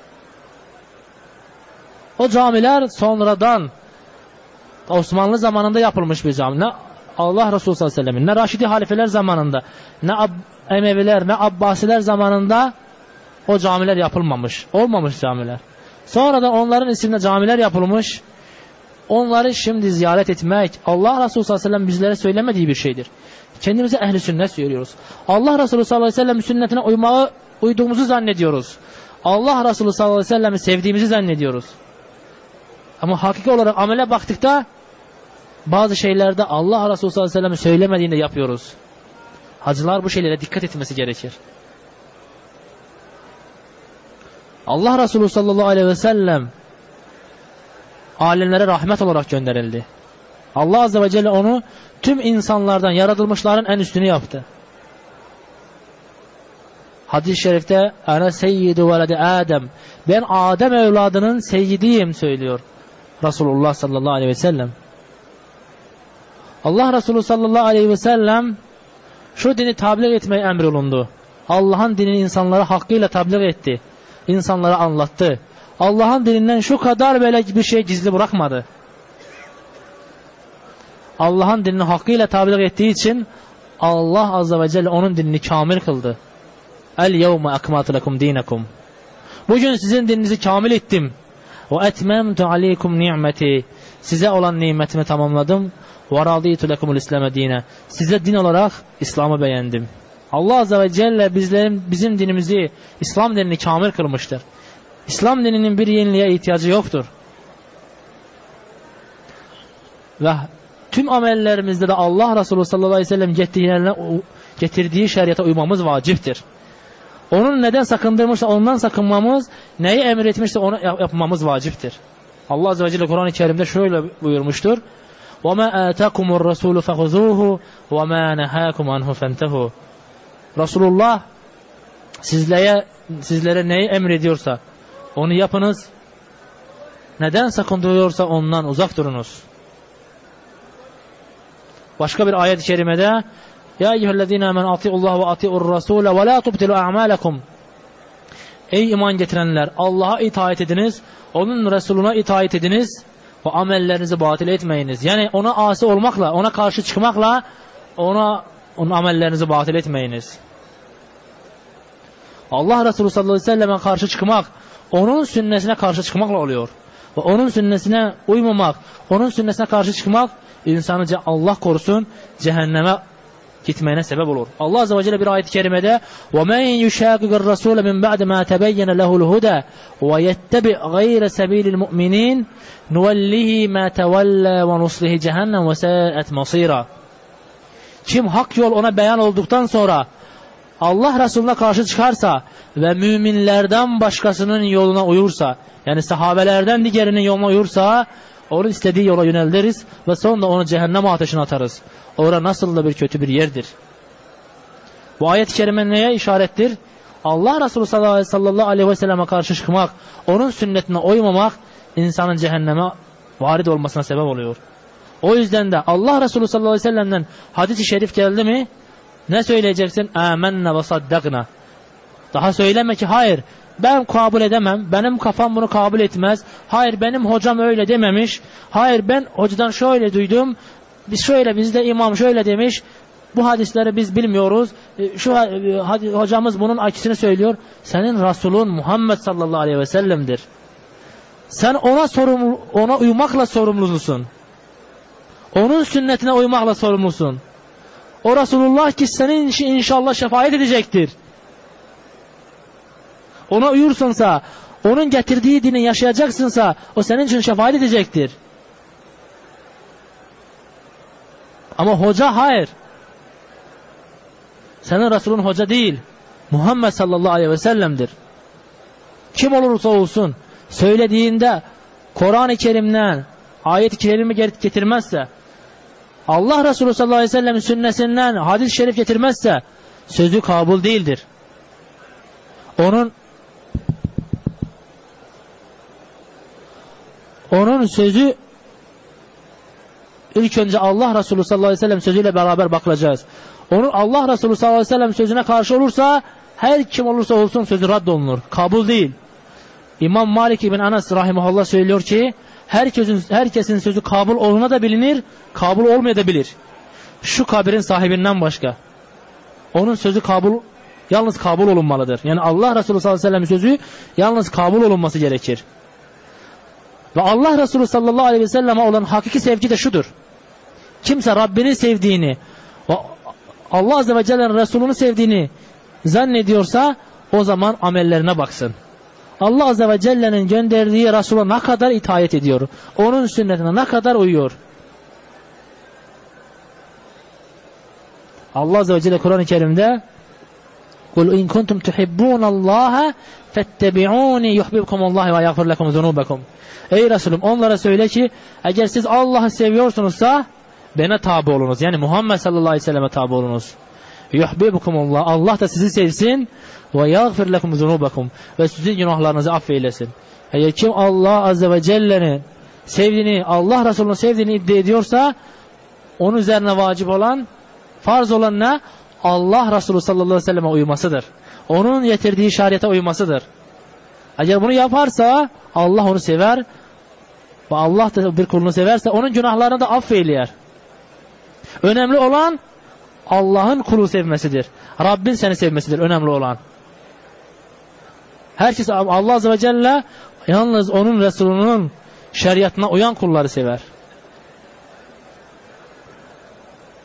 O camiler sonradan Osmanlı zamanında yapılmış bir cami. Ne Allah Resulü sallallahu aleyhi ve sellem'in, ne Raşidi halifeler zamanında, ne Emeviler, ne Abbasiler zamanında o camiler yapılmamış. Olmamış camiler. Sonradan onların isimle camiler yapılmış. Onları şimdi ziyaret etmek Allah Resulü sallallahu aleyhi ve sellem bizlere söylemediği bir şeydir. Kendimize ehli sünnet söylüyoruz. Allah Resulü sallallahu aleyhi ve sellem sünnetine uyduğumuzu zannediyoruz. Allah Resulü sallallahu aleyhi ve sellem'i sevdiğimizi zannediyoruz. Ama hakiki olarak amele baktıkta bazı şeylerde Allah Resulü sallallahu aleyhi ve sellem'i söylemediğini yapıyoruz. Hacılar bu şeylere dikkat etmesi gerekir. Allah Resulü sallallahu aleyhi ve sellem alemlere rahmet olarak gönderildi. Allah azze ve celle onu tüm insanlardan, yaratılmışların en üstünü yaptı. Hadis-i şerifte "Ana seyyidu veledi Adem", ben Adem evladının seyyidiyim söylüyor Resulullah sallallahu aleyhi ve sellem. Allah Resulü sallallahu aleyhi ve sellem şu dini tebliğ etmeye emrolundu. Allah'ın dinini insanlara hakkıyla tebliğ etti. İnsanlara anlattı. Allah'ın dininden şu kadar böyle bir şey gizli bırakmadı. Allah'ın dinini hakkıyla tebliğ ettiği için Allah azze ve celle onun dinini kamil kıldı. El yevme ekmatu lekum dinakum. Bugün sizin dininizi kamil ettim. Ve etmemtu aleykum ni'meti. Size olan nimetimi tamamladım. وَرَضِيتُ لَكُمُ الْإِسْلَامَ دِينَ Size din olarak İslam'ı beğendim. Allah Azze ve Celle bizim dinimizi, İslam dinini kamil kılmıştır. İslam dininin bir yeniliğe ihtiyacı yoktur. Ve tüm amellerimizde de Allah Resulü sallallahu aleyhi ve sellem getirdiği şeriata uymamız vaciptir. Onun neden sakındırmışsa ondan sakınmamız, neyi emretmişse onu yapmamız vaciptir. Allah Azze ve Celle Kur'an-ı Kerim'de şöyle buyurmuştur. وَمَا آتَاكُمُ الرَّسُولُ فَخُذُوهُ وَمَا نَهَاكُمْ عَنْهُ فَانْتَهُوا Resulullah sizlere neyi emrediyorsa onu yapınız. Neden sakındırıyorsa ondan uzak durunuz. Başka bir ayet-i kerimede Ya eyyühellezine men ati'ullah ve ati'ur rasule ve la tubtilu a'malakum Ey iman getirenler, Allah'a itaat ediniz, onun Resuluna itaat ediniz ve amellerinizi batıl etmeyiniz. Yani ona asi olmakla, ona karşı çıkmakla onun amellerinizi batıl etmeyiniz. Allah Resulü sallallahu aleyhi ve selleme karşı çıkmak, onun sünnesine karşı çıkmakla oluyor. Ve onun sünnesine uymamak, onun sünnesine karşı çıkmak, insanı Allah korusun cehenneme gitmeyine sebep olur. Allah Azze ve Celle bir ayet-i kerimede وَمَنْ يُشَاقِقِ الرَّسُولَ مِنْ بَعْدِ مَا تَبَيَّنَ لَهُ الْهُدَى وَيَتَّبِعْ غَيْرَ سَبِيلِ الْمُؤْمِنِينَ نُوَلِّهِ مَا تَوَلَّى وَنُصْلِهِ جَهَنَّمْ وَسَاءَتْ مَصِيرًا Kim hak yol ona beyan olduktan sonra Allah Resulüne karşı çıkarsa ve müminlerden başkasının yoluna uyursa, yani sahabelerden diğerinin yoluna uyursa, onun istediği yola yöneliriz ve sonra onu cehennem ateşine atarız. Orası nasıl da bir kötü bir yerdir. Bu ayet-i kerime neye işarettir? Allah Resulü sallallahu aleyhi ve selleme karşı çıkmak, onun sünnetine uymamak, insanın cehenneme varid olmasına sebep oluyor. O yüzden de Allah Resulü sallallahu aleyhi ve sellem'den hadis-i şerif geldi mi, ne söyleyeceksin? Âmenne ve saddakna. Daha söyleme ki hayır, ben kabul edemem, benim kafam bunu kabul etmez, hayır benim hocam öyle dememiş, hayır ben hocadan şöyle duydum, bizde imam şöyle demiş, bu hadisleri biz bilmiyoruz, hocamız bunun aksini söylüyor. Senin Resulun Muhammed sallallahu aleyhi ve sellem'dir. Sen ona uymakla sorumlusun. Onun sünnetine uymakla sorumlusun. O Resulullah ki senin için inşallah şefaat edecektir. Ona uyursunsa, onun getirdiği dini yaşayacaksınsa, o senin için şefaat edecektir. Ama hoca hayır. Senin Resulün hoca değil. Muhammed sallallahu aleyhi ve sellem'dir. Kim olursa olsun, söylediğinde Kur'an-ı Kerim'den ayet-i kerime getirmezse, Allah Resulü sallallahu aleyhi ve sellem'in sünnesinden hadis-i şerif getirmezse, sözü kabul değildir. Onun sözü ilk önce Allah Resulü sallallahu aleyhi ve sellem sözüyle beraber bakılacağız. Onun Allah Resulü sallallahu aleyhi ve sellem sözüne karşı olursa her kim olursa olsun sözü reddolunur. Kabul değil. İmam Malik ibn Anas rahimahullah söylüyor ki herkesin sözü kabul oluna da bilinir, kabul olmaya da bilir. Şu kabrin sahibinden başka. Onun sözü yalnız kabul olunmalıdır. Yani Allah Resulü sallallahu aleyhi ve sellem sözü yalnız kabul olunması gerekir. Ve Allah Resulü sallallahu aleyhi ve selleme olan hakiki sevgi de şudur. Kimse Rabbinin sevdiğini, Allah Azze ve Celle'nin Resulünü sevdiğini zannediyorsa o zaman amellerine baksın. Allah Azze ve Celle'nin gönderdiği Resul'a ne kadar itaat ediyor? Onun sünnetine ne kadar uyuyor? Allah Azze ve Celle Kur'an-ı Kerim'de قُلْ اِنْ كُنْتُمْ تُحِبُّونَ اللّٰهَ فَاتَّبِعُونِ يُحْبِبْكُمُ اللّٰهِ وَيَغْفِرْ لَكُمْ ذُنُوبَكُمْ Ey Resulüm onlara söyle ki eğer siz Allah'ı seviyorsunuzsa bana tabi olunuz. Yani Muhammed sallallahu aleyhi ve selleme tabi olunuz. يُحْبِبْكُمُ Allah da sizi sevsin وَيَغْفِرْ لَكُمْ ذُنُوبَكُمْ ve sizin günahlarınızı affeylesin. Eğer kim Allah Azze ve Celle'nin sevdiğini, Allah Resulü'nün sevdiğini iddia ediyorsa onun üzerine vacip olan, farz olan ne? Allah Resulü sallallahu aleyhi ve selleme uymasıdır. Onun getirdiği şeriata uymasıdır. Eğer bunu yaparsa Allah onu sever ve Allah da bir kulunu severse onun günahlarını da affeyler. Önemli olan Allah'ın kulu sevmesidir. Rabbin seni sevmesidir önemli olan. Herkes Allah Azze ve Celle yalnız onun Resulünün şeriatına uyan kulları sever.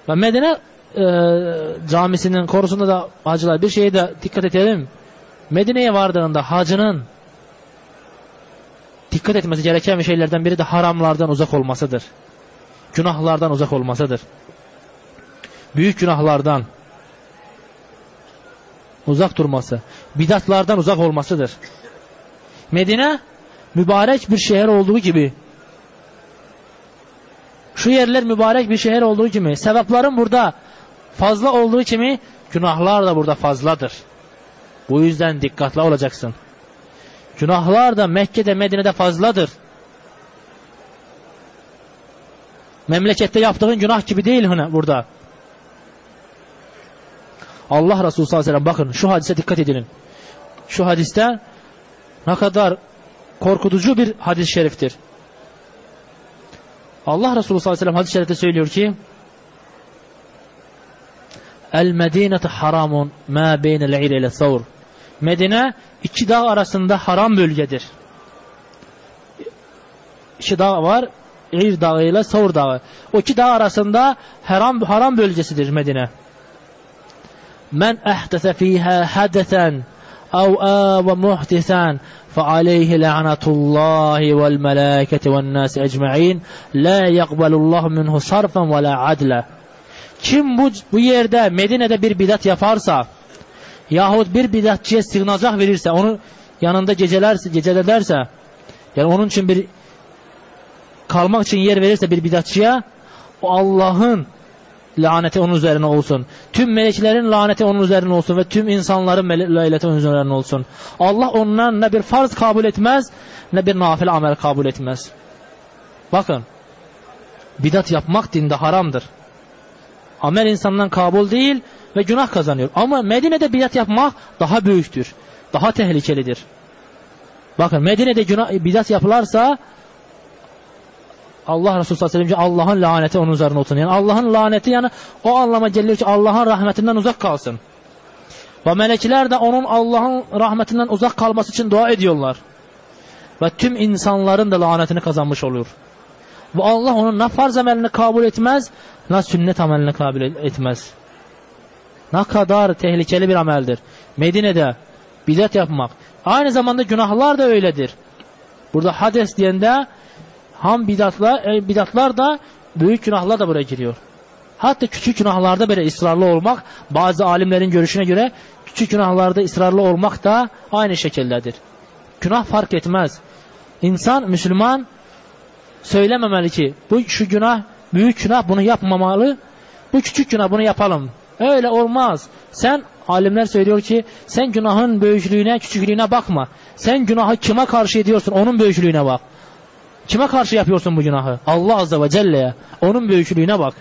Ve Medine camisinin korusunda da hacılar bir şeye de dikkat edelim. Medine'ye vardığında hacının dikkat etmesi gereken şeylerden biri de haramlardan uzak olmasıdır. Günahlardan uzak olmasıdır. Büyük günahlardan uzak durması, bidatlardan uzak olmasıdır. Medine mübarek bir şehir olduğu gibi, şu yerler mübarek bir şehir olduğu gibi, sevapların burada fazla olduğu gibi günahlar da burada fazladır. Bu yüzden dikkatli olacaksın. Günahlar da Mekke'de, Medine'de fazladır. Memlekette yaptığın günah gibi değil burada. Allah Resulü sallallahu aleyhi ve sellem, bakın şu hadise dikkat edin. Şu hadiste ne kadar korkutucu bir hadis-i şeriftir. Allah Resulü sallallahu aleyhi ve sellem hadis-i şerifte söylüyor ki: El Medine'tu haramun ma beynel İr ile Savr. Medine iki dağ arasında haram bölgedir. İki dağ var, İr dağı ile Savr dağı. O iki dağ arasında haram bölgesidir Medine. Men ehdese fiha hadesen ev âve muhdisen فَعَلَيْهِ لَعْنَةُ اللّٰهِ وَالْمَلَائِكَةِ وَالنَّاسِ اَجْمَعِينَ لَا يَقْبَلُ اللّٰهُ مِنْهُ صَرْفًا وَلَا عَدْلًا. Kim bu yerde, Medine'de bir bidat yaparsa yahut bir bidatçıya sığınacak verirse, onun yanında gecelerse, yani onun için bir kalmak için yer verirse bir bidatçıya, o Allah'ın laneti onun üzerine olsun. Tüm meleklerin laneti onun üzerine olsun ve tüm insanların laneti onun üzerine olsun. Allah ondan ne bir farz kabul etmez, ne bir nafile amel kabul etmez. Bakın, bidat yapmak dinde haramdır. Amel insandan kabul değil ve günah kazanıyor. Ama Medine'de bidat yapmak daha büyüktür, daha tehlikelidir. Bakın, Medine'de bidat yapılarsa Allah Resulü sallallahu aleyhi ve sellem Allah'ın laneti onun üzerine olsun. Yani Allah'ın laneti, yani o anlama geliyor ki Allah'ın rahmetinden uzak kalsın. Ve melekler de onun Allah'ın rahmetinden uzak kalması için dua ediyorlar. Ve tüm insanların da lanetini kazanmış oluyor. Ve Allah onun ne farz amelini kabul etmez, ne sünnet amelini kabul etmez. Ne kadar tehlikeli bir ameldir. Medine'de bidat yapmak. Aynı zamanda günahlar da öyledir. Burada hades diyende ham bidatlar da büyük günahlar da buraya giriyor. Hatta küçük günahlarda böyle ısrarlı olmak, bazı alimlerin görüşüne göre küçük günahlarda ısrarlı olmak da aynı şekildedir. Günah fark etmez. İnsan, Müslüman söylememeli ki şu günah büyük günah, bunu yapmamalı, bu küçük günah, bunu yapalım. Öyle olmaz. Alimler söylüyor ki sen günahın büyüklüğüne, küçüklüğüne bakma. Sen günahı kime karşı ediyorsun, onun büyüklüğüne bak. Kime karşı yapıyorsun bu günahı? Allah Azze ve Celle'ye. Onun büyüklüğüne bak.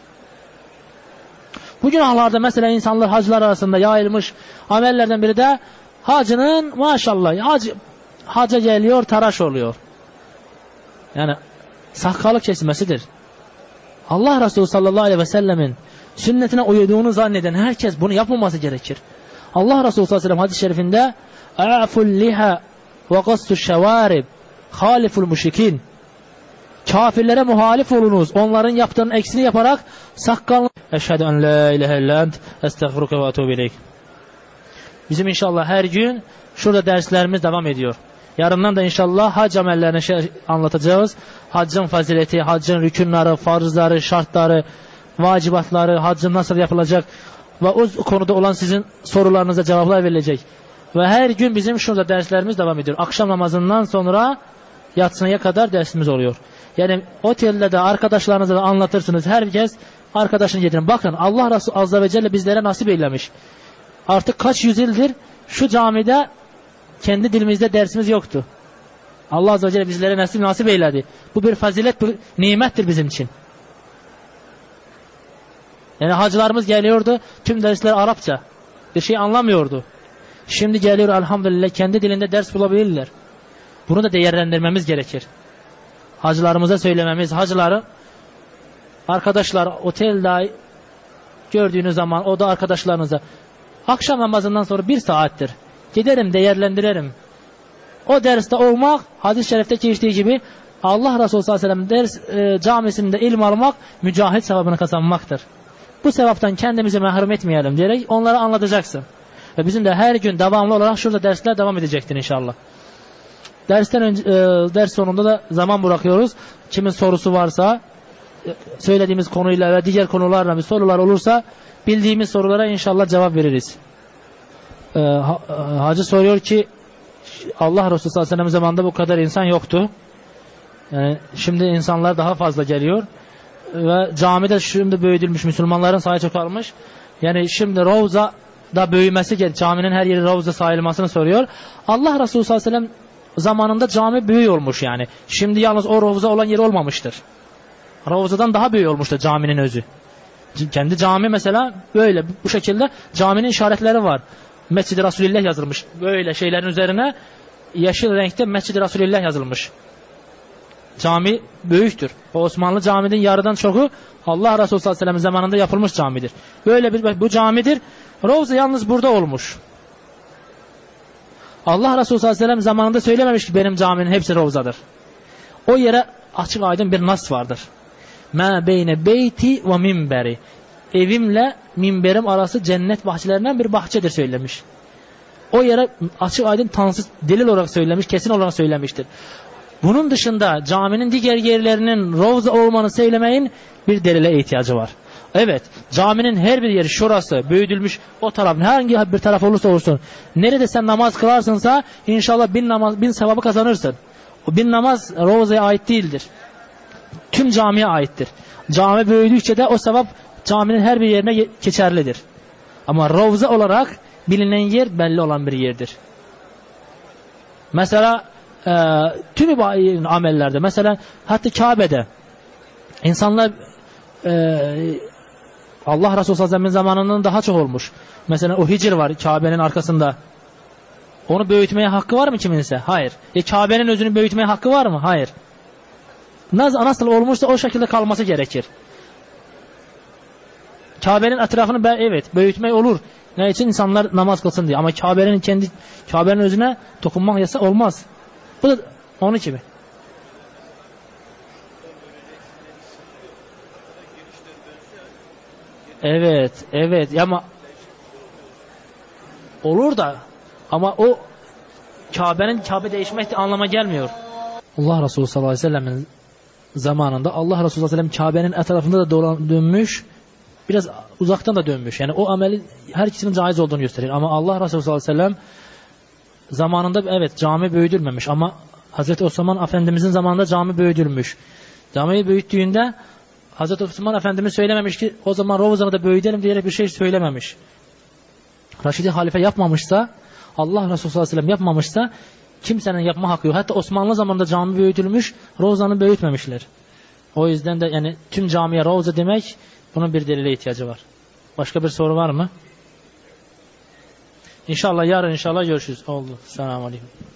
Bu günahlarda mesela insanlar hacılar arasında yayılmış amellerden biri de hacının maşallah hacca geliyor, tıraş oluyor. Yani sakalı kesmesidir. Allah Resulü sallallahu aleyhi ve sellemin sünnetine uyduğunu zanneden herkes bunu yapmaması gerekir. Allah Resulü sallallahu aleyhi ve sellem hadis-i şerifinde "A'ful liha ve qassuş şevarib haliful müşrikin." Kafirlere muhalif olunuz. Onların yaptığının eksini yaparak sakalını. Eşhedü en la ilahe illa ent estağfiruke ve etûbü ileyk. Bizim inşallah her gün şurada derslerimiz devam ediyor. Yarından da inşallah hac amellerini anlatacağız. Haccın fazileti, haccın rükünleri, farzları, şartları, vacibatları, haccın nasıl yapılacak ve o konuda olan sizin sorularınıza cevaplar verilecek. Ve her gün bizim şurada derslerimiz devam ediyor. Akşam namazından sonra yatsıya kadar dersimiz oluyor. Yani otelde de arkadaşlarınıza da anlatırsınız. Herkes arkadaşını getirin. Bakın, Allah Resulü Azze ve Celle bizlere nasip eylemiş. Artık kaç yüzyıldır şu camide kendi dilimizde dersimiz yoktu. Allah Azze ve Celle bizlere nasip eyledi. Bu bir fazilet, bir nimettir bizim için. Yani hacılarımız geliyordu, tüm dersler Arapça. Bir şey anlamıyordu. Şimdi geliyor elhamdülillah, kendi dilinde ders bulabilirler. Bunu da değerlendirmemiz gerekir. Hacılarımıza söylememiz, hacıları arkadaşlar otelde gördüğünüz zaman o da arkadaşlarınıza akşam namazından sonra 1 saattir giderim, değerlendirelim. O derste olmak, hadis-i şerifte geçtiği gibi Allah Resulü sallallahu aleyhi ve sellem camisinde ilim almak, mücahit sevabını kazanmaktır. bu sevaptan kendimizi mahrum etmeyelim diyerek onlara anlatacaksın. Ve bizim de her gün devamlı olarak şurada dersler devam edecektir inşallah. Dersten önce, ders sonunda da zaman bırakıyoruz. Kimin sorusu varsa, söylediğimiz konuyla ve diğer konularla bir sorular olursa bildiğimiz sorulara inşallah cevap veririz. Hacı soruyor ki Allah Resulü sallallahu aleyhi ve sellem zamanında bu kadar insan yoktu. Yani şimdi insanlar daha fazla geliyor. Ve camide şimdi büyütülmüş, Müslümanların sayı çoğalmış. Yani şimdi Ravza da büyümesi, caminin her yeri Ravza sayılmasını soruyor. Allah Resulü sallallahu aleyhi ve sellem zamanında cami büyük olmuş yani. Şimdi yalnız o Ravza olan yer olmamıştır. Ravza'dan daha büyük olmuştur caminin özü. Kendi cami mesela böyle bu şekilde caminin işaretleri var. Mescid-i Resulillah yazılmış. Böyle şeylerin üzerine yeşil renkte Mescid-i Resulillah yazılmış. Cami büyüktür. O Osmanlı caminin yarıdan çoku Allah Resulü sallallahu aleyhi ve sellem zamanında yapılmış camidir. Böyle bir bu camidir. Ravza yalnız burada olmuş. Allah Resulü sallallahu aleyhi ve sellem zamanında söylememiş ki benim caminin hepsi Ravzadır. O yere açık aydın bir nas vardır. Ma beyne beyti ve minberi. Evimle minberim arası cennet bahçelerinden bir bahçedir söylemiş. O yere açık aydın tanrısız delil olarak söylemiş, kesin olarak söylemiştir. Bunun dışında caminin diğer yerlerinin Ravza olmanı söylemeyin bir delile ihtiyacı var. Evet, caminin her bir yeri şurası büyütülmüş, o taraf hangi bir taraf olursa olsun, nerede sen namaz kılarsınsa inşallah 1000 sevabı kazanırsın. O 1000 namaz Ravza'ya ait değildir. Tüm camiye aittir. Cami büyüdükçe de o sevap caminin her bir yerine geçerlidir. Ama Ravza olarak bilinen yer belli olan bir yerdir. Mesela tüm amellerde, mesela hatta Kabe'de insanlar Allah Resulü sallallahu aleyhi ve sellem'in zamanından daha çok olmuş. Mesela o Hicr var Kabe'nin arkasında. Onu büyütmeye hakkı var mı kiminse? Hayır. Kabe'nin özünü büyütmeye hakkı var mı? Hayır. Nasıl olmuşsa o şekilde kalması gerekir. Kabe'nin etrafını evet büyütmek olur. Ne için? İnsanlar namaz kılsın diye. Ama Kabe'nin özüne dokunmak yasak olmaz. Bu da onun gibi. Evet ama olur da ama o Kabe değişmek de anlama gelmiyor. Allah Resulü sallallahu aleyhi ve sellem'in zamanında Allah Resulü sallallahu aleyhi ve sellem Kabe'nin etrafında da dönmüş, biraz uzaktan da dönmüş. Yani o ameli her ikisinin caiz olduğunu gösterir. Ama Allah Resulü sallallahu aleyhi ve sellem zamanında evet cami büyütülmemiş ama Hazreti Osman Efendimizin zamanında cami büyütülmüş. Camiyi büyüttüğünde Hazreti Osman Efendimiz söylememiş ki o zaman Ravza'nı da büyütelim diyerek bir şey söylememiş. Raşidi halife yapmamışsa, Allah Resulü sallallahu aleyhi ve sellem yapmamışsa kimsenin yapma hakkı yok. Hatta Osmanlı zamanında cami büyütülmüş, Ravza'nı büyütmemişler. O yüzden de yani tüm camiye Ravza demek, bunun bir delile ihtiyacı var. Başka bir soru var mı? İnşallah yarın görüşürüz. Oldu. Selamun aleyküm.